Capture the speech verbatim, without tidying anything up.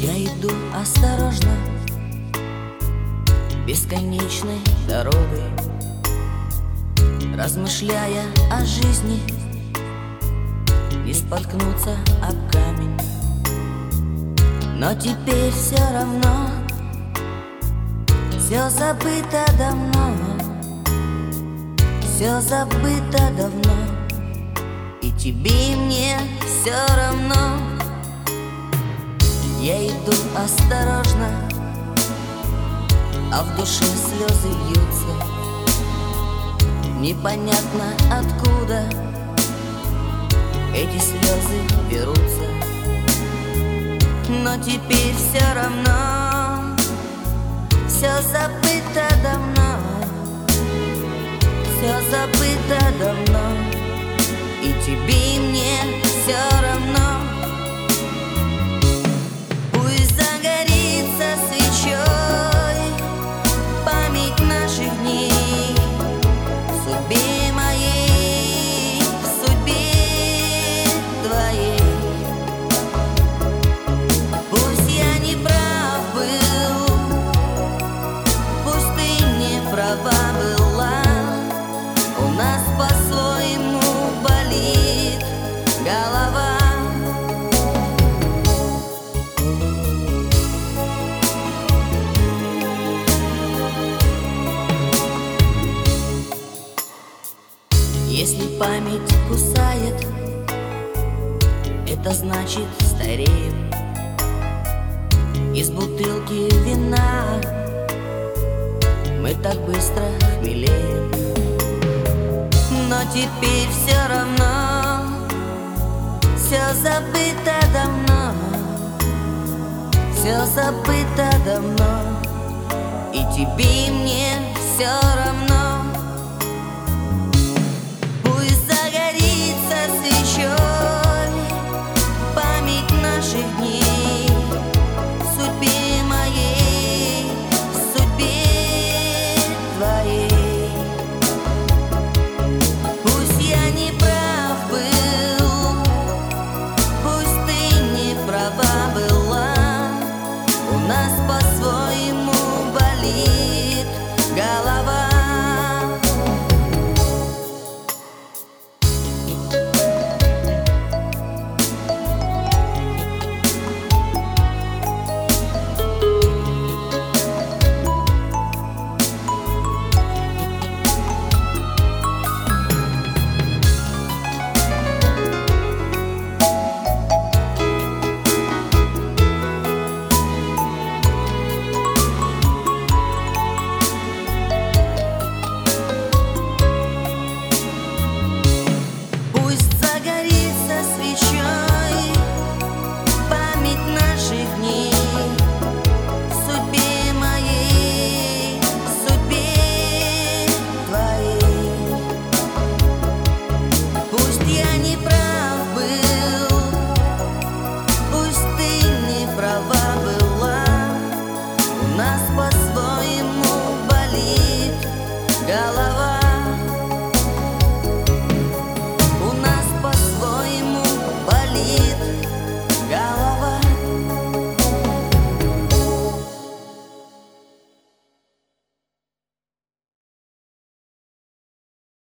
Я иду осторожно, бесконечной дорогой, размышляя о жизни, не споткнуться об камень. Но теперь все равно, все забыто давно, все забыто давно, и тебе и мне все равно. Я иду осторожно, а в душе слезы льются, непонятно откуда эти слезы берутся. Но теперь все равно, все забыто давно, все забыто давно, и тебе и мне все равно. Пусть загорится свечой память наших дней, в судьбе моей, в судьбе твоей. Пусть я не прав был, пусть ты не права была, у нас по-своему болит голова. Если память кусает, это значит стареем. Из бутылки вина мы так быстро хмелеем. Но теперь все равно, все забыто давно, все забыто давно, и тебе и мне все равно.